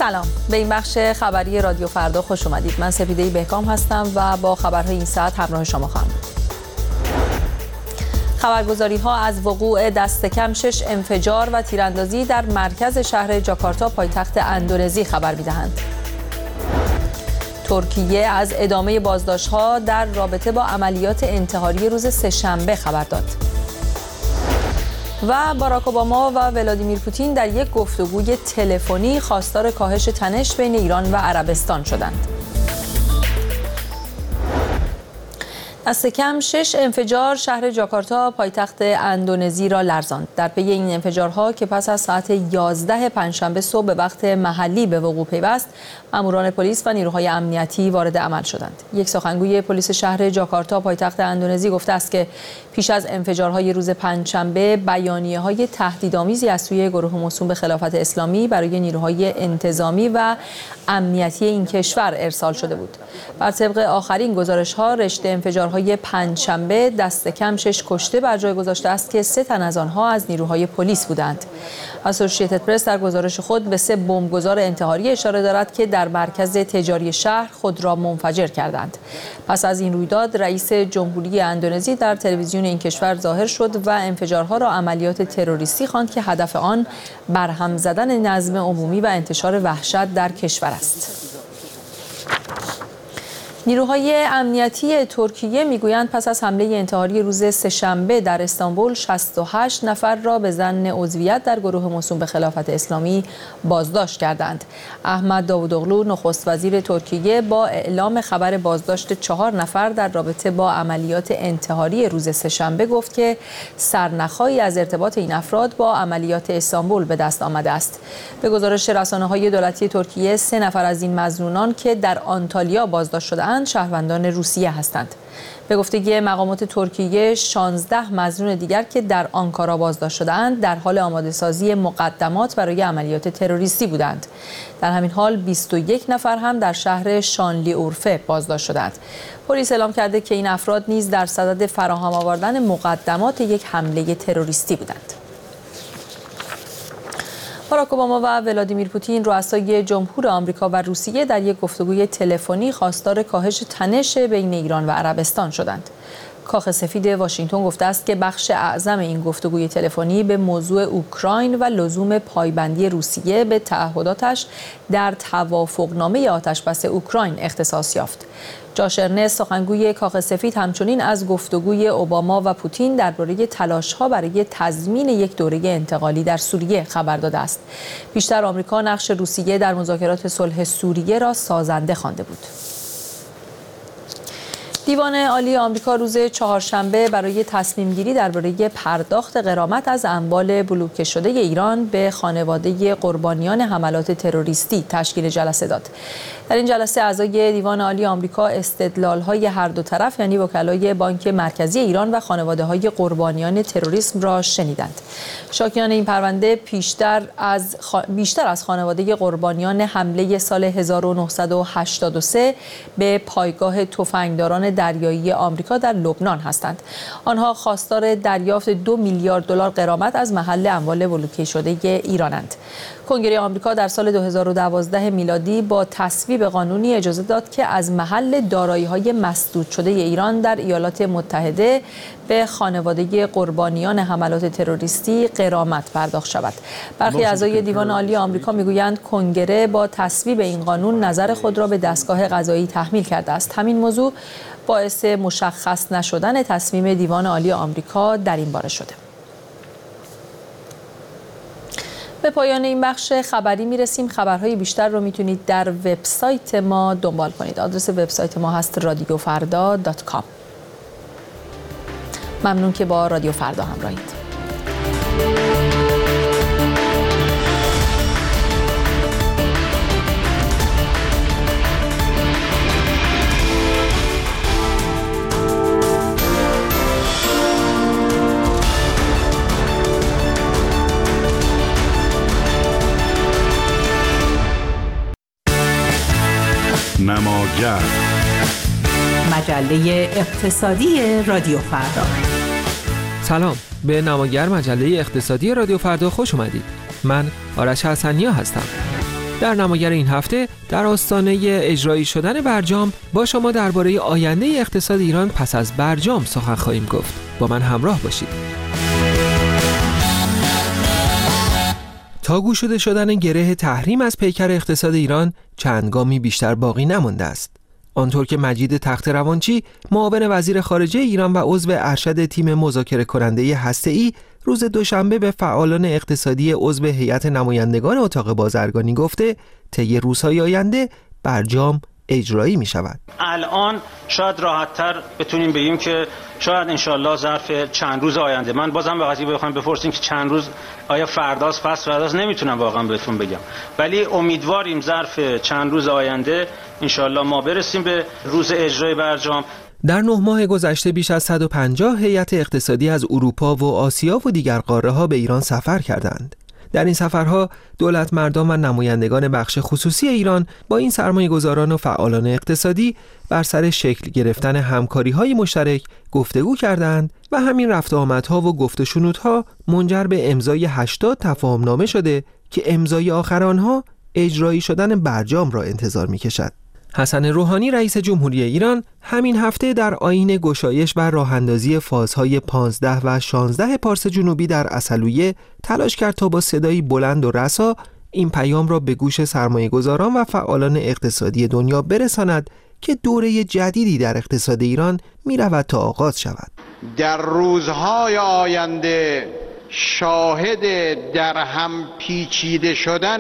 سلام، به این بخش خبری رادیو فردا خوش اومدید. من سپیده بهکام هستم و با خبرهای این ساعت همراه شما خواهم بود. خبرگزاری‌ها از وقوع دست کم 6 انفجار و تیراندازی در مرکز شهر جاکارتا پایتخت اندونزی خبر می‌دهند. ترکیه از ادامه بازداشت‌ها در رابطه با عملیات انتحاری روز سه‌شنبه خبر داد. و باراک اوباما و ولادیمیر پوتین در یک گفتگوی تلفنی خواستار کاهش تنش بین ایران و عربستان شدند. دست کم 6 انفجار شهر جاکارتا پایتخت اندونزی را لرزاند. در پی این انفجارها که پس از ساعت 11 پنجشنبه صبح به وقت محلی به وقوع پیوست، ماموران پلیس و نیروهای امنیتی وارد عمل شدند. یک سخنگوی پلیس شهر جاکارتا پایتخت اندونزی گفته است که پیش از انفجارهای روز پنجشنبه بیانیه‌های تهدیدآمیزی از سوی گروه موسوم به خلافت اسلامی برای نیروهای انتظامی و امنیتی این کشور ارسال شده بود. بر طبق آخرین گزارش‌ها رشته انفجارهای پنجشنبه دست کم 6 کشته بر جای گذاشته است که 3 تن از آنها از نیروهای پلیس بودند. اسوسییتد پرس در گزارش خود به 3 بمبگذار انتحاری اشاره دارد که در مرکز تجاری شهر خود را منفجر کردند. پس از این رویداد رئیس جمهوری اندونزی در تلویزیون این کشور ظاهر شد و انفجارها را عملیات تروریستی خواند که هدف آن برهم زدن نظم عمومی و انتشار وحشت در کشور است. نیروهای امنیتی ترکیه میگویند پس از حمله انتحاری روز سه‌شنبه در استانبول 68 نفر را به ظن عضویت در گروه موسوم به خلافت اسلامی بازداشت کردند. احمد داوودوغلو نخست وزیر ترکیه با اعلام خبر بازداشت 4 نفر در رابطه با عملیات انتحاری روز سه‌شنبه گفت که سرنخایی از ارتباط این افراد با عملیات استانبول به دست آمده است. به گزارش رسانه‌های دولتی ترکیه 3 نفر از این مظنونان که در آنتالیا بازداشت شده‌اند شهروندان روسیه هستند. به گفته مقامات ترکیه 16 مظنون دیگر که در آنکارا بازداشت شده‌اند در حال آماده‌سازی مقدمات برای عملیات تروریستی بودند. در همین حال 21 نفر هم در شهر شانلیورفه بازداشت شدند. پلیس اعلام کرده که این افراد نیز در صدد فراهم آوردن مقدمات یک حمله تروریستی بودند. باراک اوباما و ولادیمیر پوتین رؤسای جمهور آمریکا و روسیه در یک گفتگوی تلفنی خواستار کاهش تنش بین ایران و عربستان شدند. کاخ سفید واشنگتن گفته است که بخش اعظم این گفتگوی تلفنی به موضوع اوکراین و لزوم پایبندی روسیه به تعهداتش در توافقنامه آتشبس اوکراین اختصاص یافت. جاش ارنست سخنگوی کاخ سفید همچنین از گفتگوی اوباما و پوتین درباره تلاش‌ها برای تضمین یک دوره انتقالی در سوریه خبر داده است. بیشتر آمریکا نقش روسیه در مذاکرات صلح سوریه را سازنده خوانده بود. دیوان عالی آمریکا روز چهارشنبه برای تصمیم گیری درباره پرداخت غرامت از اموال بلوکه شده ایران به خانواده قربانیان حملات تروریستی تشکیل جلسه داد. در این جلسه اعضای دیوان عالی آمریکا استدلال‌های هر دو طرف یعنی وکلای بانک مرکزی ایران و خانواده‌های قربانیان تروریسم را شنیدند. شاکیان این پرونده بیشتر از خانواده قربانیان حمله سال 1983 به پایگاه تفنگداران دریایی آمریکا در لبنان هستند. آنها خواستار دریافت 2 میلیارد دلار غرامت از محل اموال بلوکه شده ایرانند. کنگره آمریکا در سال 2012 میلادی با تصویب قانونی اجازه داد که از محل دارایی‌های مسدود شده ایران در ایالات متحده به خانواده قربانیان حملات تروریستی غرامت پرداخت شود. برخی اعضای دیوان عالی آمریکا میگویند کنگره با تصویب این قانون نظر خود را به دستگاه قضایی تحمیل کرده است. همین موضوع باعث مشخص نشدن تصمیم دیوان عالی آمریکا در این باره شده. به پایان این بخش خبری میرسیم. خبرهای بیشتر رو میتونید در وبسایت ما دنبال کنید. آدرس وبسایت ما هست radiofarda.com. ممنون که با رادیو فردا همراهید. نماگر مجله اقتصادی رادیو فردا. سلام، به نماگر مجله اقتصادی رادیو فردا خوش اومدید. من آرش حسنیا هستم. در نماگر این هفته در آستانه اجرایی شدن برجام با شما درباره آینده اقتصاد ایران پس از برجام سخن خواهیم گفت. با من همراه باشید. تا گشوده شدن گره تحریم از پیکر اقتصاد ایران چند گامی بیشتر باقی نمانده است. آنطور که مجید تخت‌روانچی، معاون وزیر خارجه ایران و عضو ارشد تیم مذاکره کننده هسته‌ای، روز دوشنبه به فعالان اقتصادی عضو هیئت نمایندگان اتاق بازرگانی گفته طی روزهای آینده برجام اجرایی می شود. الان شاید راحت‌تر بتونیم بگیم که شاید انشالله ظرف چند روز آینده، من بازم به قضیه بخوام بپرسیم که چند روز آیا فرداست پس فرداست نمیتونم واقعا بهتون بگم، ولی امیدواریم ظرف چند روز آینده انشالله ما برسیم به روز اجرای برجام. در 9 ماه گذشته بیش از 150 هیئت اقتصادی از اروپا و آسیا و دیگر قاره‌ها به ایران سفر کردند. در این سفرها دولتمردان و نمایندگان بخش خصوصی ایران با این سرمایه‌گذاران و فعالان اقتصادی بر سر شکل گرفتن همکاری‌های مشترک گفتگو کردند و همین رفت و آمدها و گفت و شنودها منجر به امضای 80 تفاهمنامه شده که امضای آخر آنها اجرایی شدن برجام را انتظار می‌کشد. حسن روحانی رئیس جمهوری ایران همین هفته در آیین گشایش و راه‌اندازی فازهای 15 و 16 پارس جنوبی در عسلویه تلاش کرد تا با صدایی بلند و رسا این پیام را به گوش سرمایه‌گذاران و فعالان اقتصادی دنیا برساند که دوره جدیدی در اقتصاد ایران می‌رود تا آغاز شود. در روزهای آینده شاهد در هم پیچیده شدن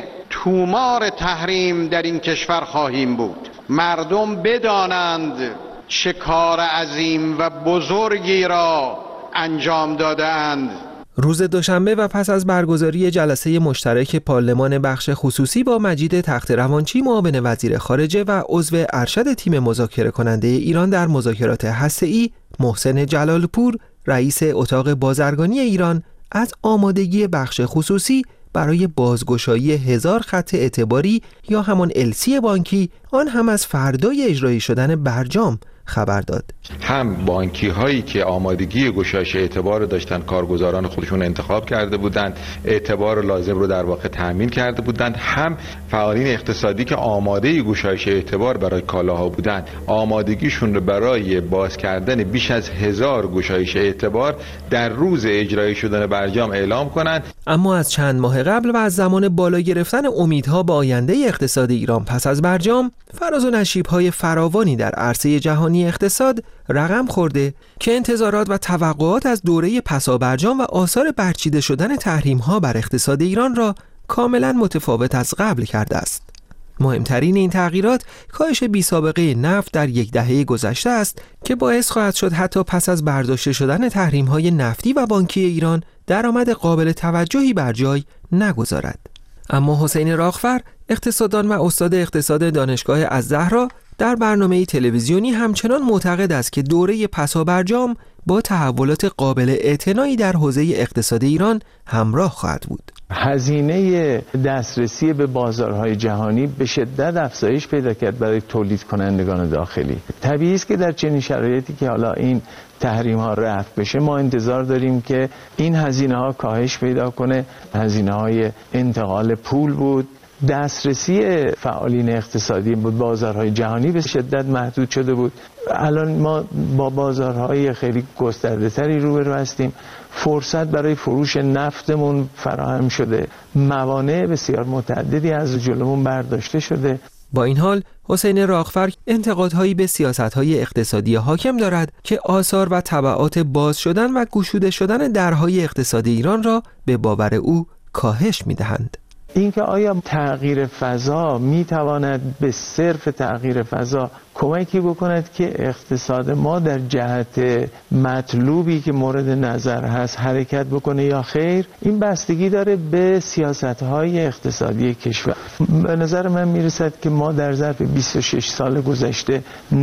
تومار تحریم در این کشور خواهیم بود. مردم بدانند چه کار عظیم و بزرگی را انجام داده‌اند. روز دوشنبه و پس از برگزاری جلسه مشترک پارلمان بخش خصوصی با مجید تخت‌روانچی، معاون وزیر خارجه و عضو ارشد تیم مذاکره کننده ایران در مذاکرات هسته‌ای، محسن جلالپور، رئیس اتاق بازرگانی ایران، از آمادگی بخش خصوصی برای بازگشایی 1000 خط اعتباری یا همان السی بانکی، آن هم از فردای اجرایی شدن برجام خبر داد. هم بانکی هایی که آمادگی گشایش اعتبار داشتن، کارگزاران خودشون انتخاب کرده بودند، اعتبار لازم رو در واقع تامین کرده بودند، هم فعالین اقتصادی که آماده گشایش اعتبار برای کالاها بودند، آمادگیشون رو برای باز کردن بیش از 1000 گشایش اعتبار در روز اجرایی شدن برجام اعلام کنند. اما از چند ماه قبل و از زمان بالا گرفتن امیدها به آینده اقتصاد ایران پس از برجام، فراز و نشیب‌های فراوانی در عرصه جهانی اقتصاد رقم خورده که انتظارات و توقعات از دوره پسا برجام و آثار برچیده شدن تحریم‌ها بر اقتصاد ایران را کاملا متفاوت از قبل کرده است. مهمترین این تغییرات کاهش بی‌سابقه نفت در 10 دهه گذشته است که باعث خواهد شد حتی پس از برداشته شدن تحریم‌های نفتی و بانکی ایران درآمد قابل توجهی بر جای نگذارد. اما حسین راغفر، اقتصاددان و استاد اقتصاد دانشگاه الزهرا، در برنامه تلویزیونی همچنان معتقد است که دوره پسا برجام با تحولات قابل اعتنایی در حوزه اقتصاد ایران همراه خواهد بود. هزینه دسترسی به بازارهای جهانی به شدت افزایش پیدا کرد برای تولید کنندگان داخلی. طبیعی است که در چنین شرایطی که حالا این تحریم ها رفع بشه، ما انتظار داریم که این هزینه ها کاهش پیدا کنه. هزینه های انتقال پول بود، دسترسی فعالین اقتصادی به بازارهای جهانی به شدت محدود شده بود. الان ما با بازارهای خیلی گسترده تری روبرو هستیم. فرصت برای فروش نفتمون فراهم شده. موانع بسیار متعددی از جلومون برداشته شده. با این حال حسین راغفر انتقادهایی به سیاست‌های اقتصادی حاکم دارد که آثار و تبعات باز شدن و گشوده شدن درهای اقتصاد ایران را به باور او کاهش می‌دهند. اینکه آیا تغییر فضا میتواند به صرف تغییر فضا کمکی بکند که اقتصاد ما در جهت مطلوبی که مورد نظر هست حرکت بکنه یا خیر، این بستگی داره به سیاست‌های اقتصادی کشور. به نظر من میرسد که ما در ظرف 26 سال گذشته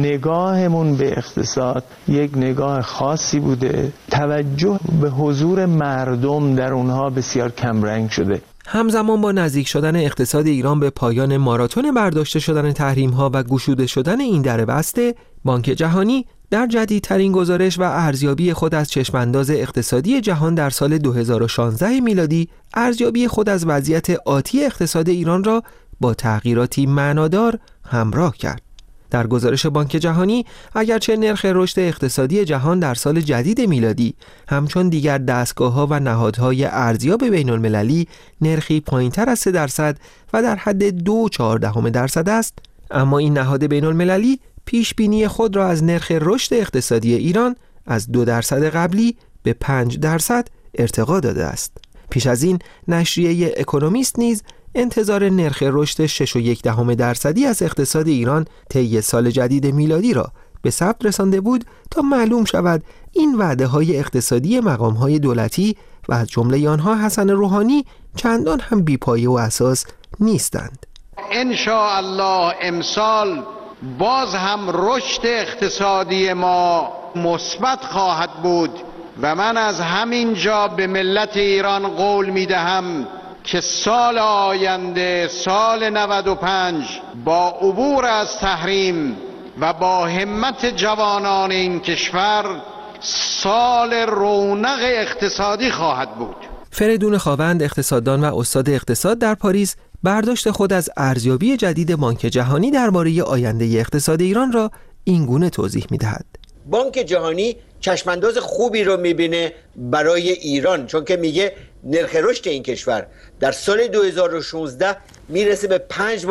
نگاهمون به اقتصاد یک نگاه خاصی بوده، توجه به حضور مردم در اونها بسیار کمرنگ شده. همزمان با نزدیک شدن اقتصاد ایران به پایان ماراتون برداشته شدن تحریم‌ها و گشوده شدن این در بسته، بانک جهانی در جدیدترین گزارش و ارزیابی خود از چشمانداز اقتصادی جهان در سال 2016 میلادی ارزیابی خود از وضعیت آتی اقتصاد ایران را با تغییراتی معنادار همراه کرد. در گزارش بانک جهانی، اگرچه نرخ رشد اقتصادی جهان در سال جدید میلادی همچون دیگر دستگاه‌ها و نهادهای ارزیاب بین‌المللی نرخی پایین‌تر از 3% و در حد 2.4% است، اما این نهاد بین‌المللی پیشبینی خود را از نرخ رشد اقتصادی ایران از 2% قبلی به 5% ارتقا داده است. پیش از این نشریه اکونومیست نیز انتظار نرخ رشد 6.1% از اقتصاد ایران طی سال جدید میلادی را به ثبت رسانده بود تا معلوم شود این وعده‌های اقتصادی مقام‌های دولتی و از جمله آنها حسن روحانی چندان هم بی‌پایه و اساس نیستند. ان شاء الله امسال باز هم رشد اقتصادی ما مثبت خواهد بود و من از همین جا به ملت ایران قول می‌دهم که سال آینده، سال 95، با عبور از تحریم و با همت جوانان این کشور سال رونق اقتصادی خواهد بود. فریدون خاوند، اقتصاددان و استاد اقتصاد در پاریس، برداشت خود از ارزیابی جدید بانک جهانی درباره آینده اقتصاد ایران را این گونه توضیح می‌دهد. بانک جهانی چشمانداز خوبی رو می‌بینه برای ایران، چون که میگه نرخ رشد این کشور در سال 2016 میرسه به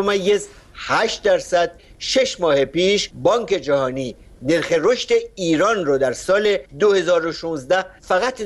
5.8%. 6 ماه پیش بانک جهانی نرخ رشد ایران رو در سال 2016 فقط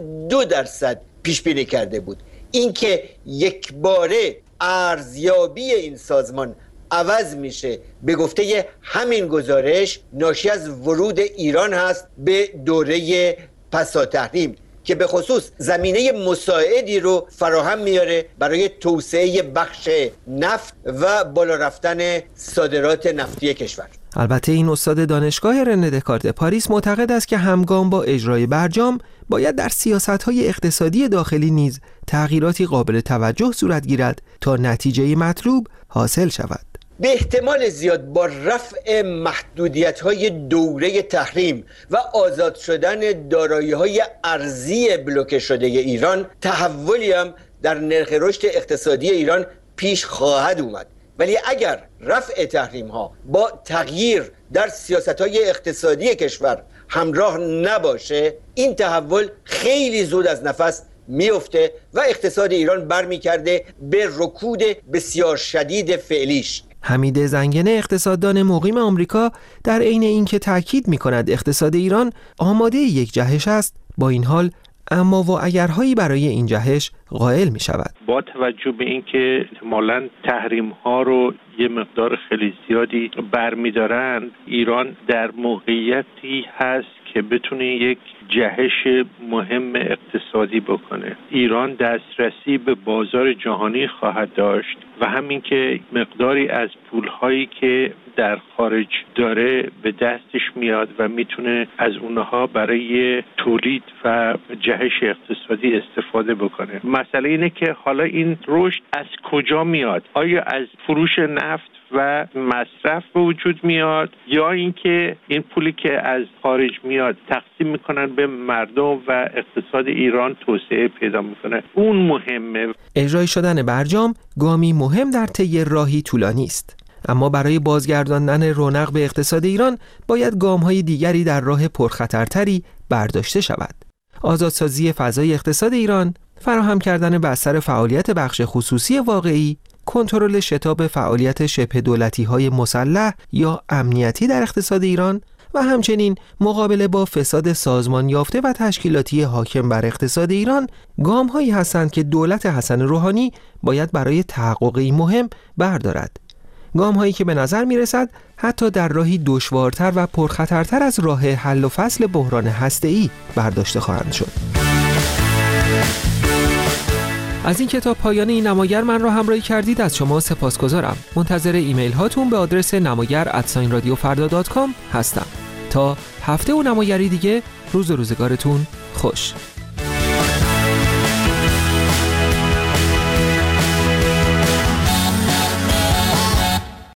2% پیش بینی کرده بود. این که یک باره ارزیابی این سازمان عوض میشه به گفته همین گزارش، ناشی از ورود ایران هست به دوره پسا تحریم که به خصوص زمینه مساعدی رو فراهم میاره برای توسعه بخش نفت و بالا رفتن صادرات نفتی کشور. البته این استاد دانشگاه رنه دکارت پاریس معتقد است که همگام با اجرای برجام باید در سیاست‌های اقتصادی داخلی نیز تغییراتی قابل توجه صورت گیرد تا نتیجه مطلوب حاصل شود. به احتمال زیاد با رفع محدودیت‌های دوره تحریم و آزاد شدن دارایی‌های ارزی بلوکه شده ایران، تحولی هم در نرخ رشد اقتصادی ایران پیش خواهد اومد. ولی اگر رفع تحریم‌ها با تغییر در سیاست‌های اقتصادی کشور همراه نباشه، این تحول خیلی زود از نفس میفته و اقتصاد ایران برمیگرده به رکود بسیار شدید فعلیش. حمید زنگنه، اقتصاددان مقیم آمریکا، در عین اینکه تاکید می‌کند اقتصاد ایران آماده یک جهش است، با این حال اما و اگرهایی برای این جهش قائل می‌شود. با توجه به اینکه احتمالاً تحریم‌ها رو یه مقدار خیلی زیادی برمی‌دارند، ایران در موقعیتی هست که بتونه یک جهش مهم اقتصادی بکنه. ایران دسترسی به بازار جهانی خواهد داشت و همین که مقداری از پولهایی که در خارج داره به دستش میاد و میتونه از اونها برای تولید و جهش اقتصادی استفاده بکنه. مسئله اینه که حالا این رشد از کجا میاد؟ آیا از فروش نفت و مصرف به وجود میاد یا اینکه این پولی که از خارج میاد تقسیم میکنن به مردم و اقتصاد ایران توسعه پیدا میکنه؟ اون مهمه. اجرای شدن برجام گامی مهم در طی راهی طولانی است، اما برای بازگرداندن رونق به اقتصاد ایران باید گام‌های دیگری در راه پرخطرتری برداشته شود. آزادسازی فضای اقتصاد ایران، فراهم کردن بستر فعالیت بخش خصوصی واقعی، کنترل شتاب فعالیت شبه دولتی‌های مسلح یا امنیتی در اقتصاد ایران و همچنین مقابله با فساد سازمان یافته و تشکیلاتی حاکم بر اقتصاد ایران گام‌هایی هستند که دولت حسن روحانی باید برای تحقق این مهم بردارد. گام‌هایی که به نظر می‌رسد حتی در راهی دشوارتر و پرخطرتر از راه حل و فصل بحران هسته‌ای برداشته خواهند شد. از این کتاب پایان این نماگر من را همراهی کردید از شما سپاسگزارم. منتظر ایمیل هاتون به آدرس namagar@radiofarda.com هستم. تا هفته و نمایری دیگه، روز و روزگارتون خوش.